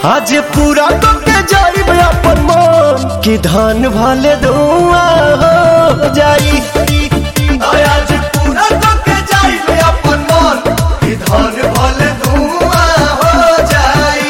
आज पूरा करके जाई अपन मन कि धान भले धुआं हो जाई। आज पूरा करके जाई अपन मन कि धान भले धुआं हो जाई।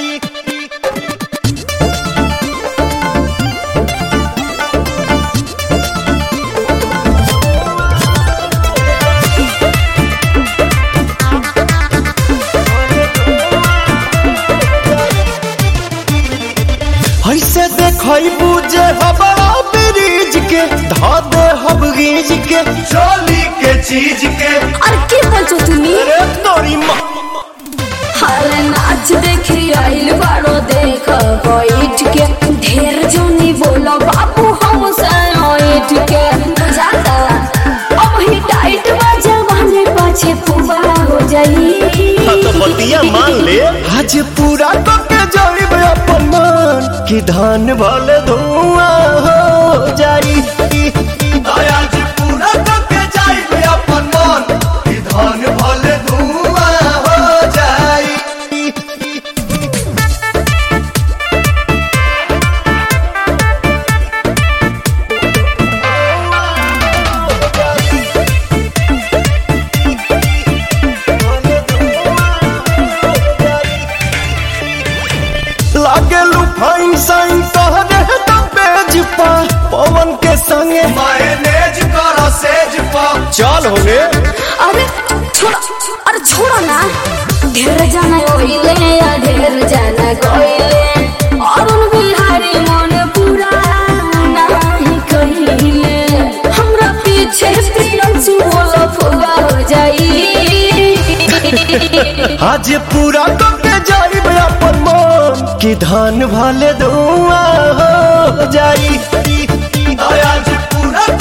ऐसे देखई बुझे हबड़ा ब्रिज के धा दे हब गीज के चोली के चीज के। अरे के बोलছো তুমি? अरे तोरी माँ हाल नाच देखी आइल बारो देख बैठ के ढेर जोनी बोलो बाबू हम साइड के जाता अब ही टाइट बजा बने पाछे पुबा हो जाई। तो बतिया मान ले आज पूरा करके जाई अपन मन कि धान भले धुआं हो जाई। आज पूरा करके जाई अपन मन कि धान भले धुआं हो जाई। लागे लुफाइन साइन तहरे पेज पा पवन के संगे मायनेज करो सेज पा चल होगे। अरे छोड़ा ना ढेर जाना ओइले या ढेर जाना कोइले अरुण बिहारी मन पूरा नहीं कहिले हमरा पीछे प्रियंसु बोलो फुगा हो जाई। आज पूरा करके जाई अपन मन कि धान भले धुआं हो जाई। आज पूरा